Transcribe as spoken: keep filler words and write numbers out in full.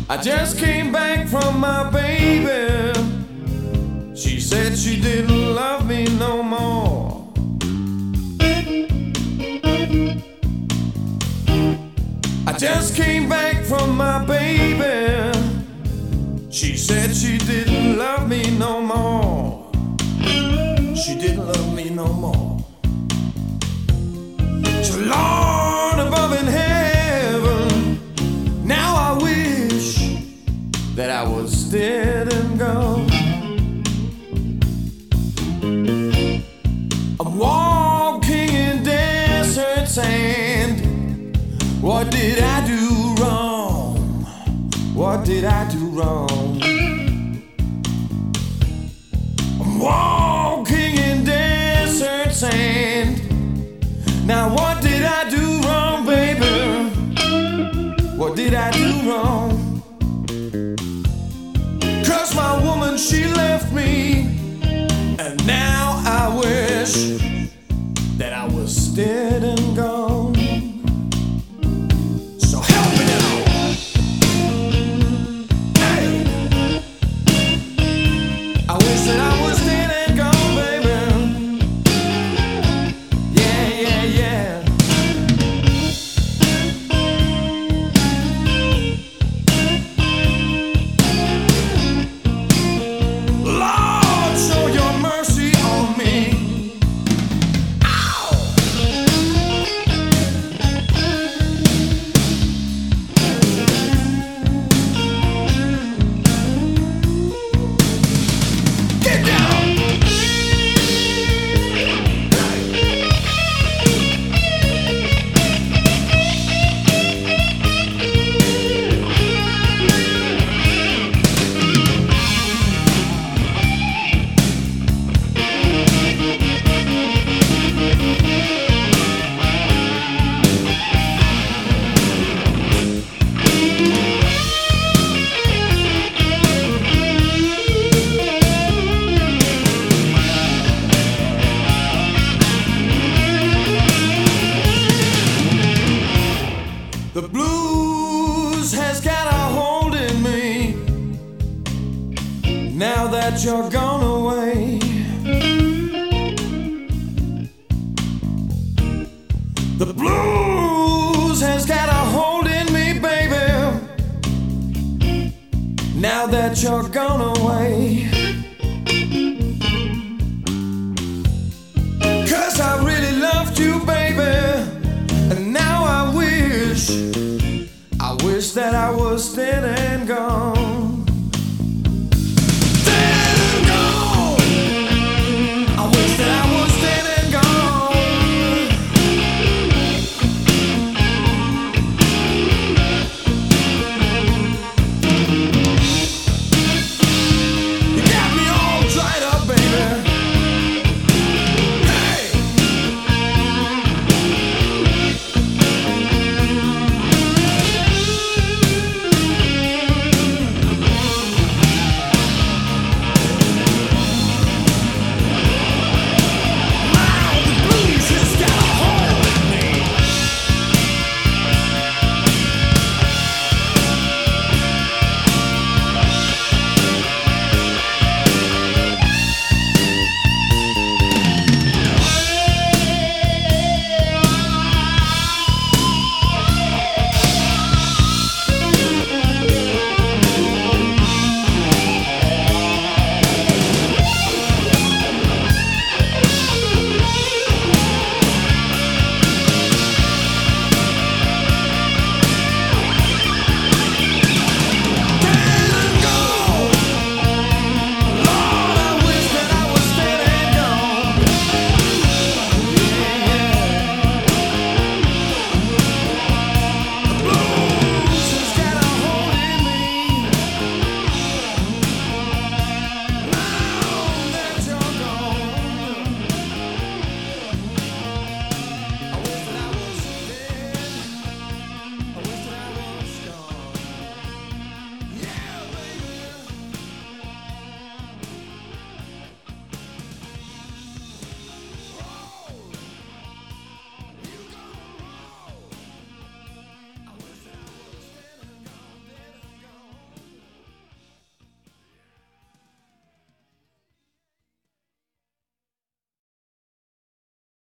I just came back from my baby. She said she didn't love me no more. I just came back from my baby. She said she didn't love me no more. She didn't love me no more. So Lord above in heaven, now I wish that I was dead and gone. I'm walking in desert sand. What did I do wrong? What did I do wrong? I'm walking in desert sand. Now what did I do wrong, baby? What did I do wrong? 'Cause my woman, she left me, and now I wish that I was dead and gone. So help me now. Hey, I wish that I was dead and gone, baby. Yeah, yeah, yeah. Lord, show your mercy on me. Ow! Get down! The blues has got a hold in me now that you're gone away. The blues has got a hold in me, baby, now that you're gone away. 'Cause I really loved you, baby, and now I wish, I wish that I was dead and gone.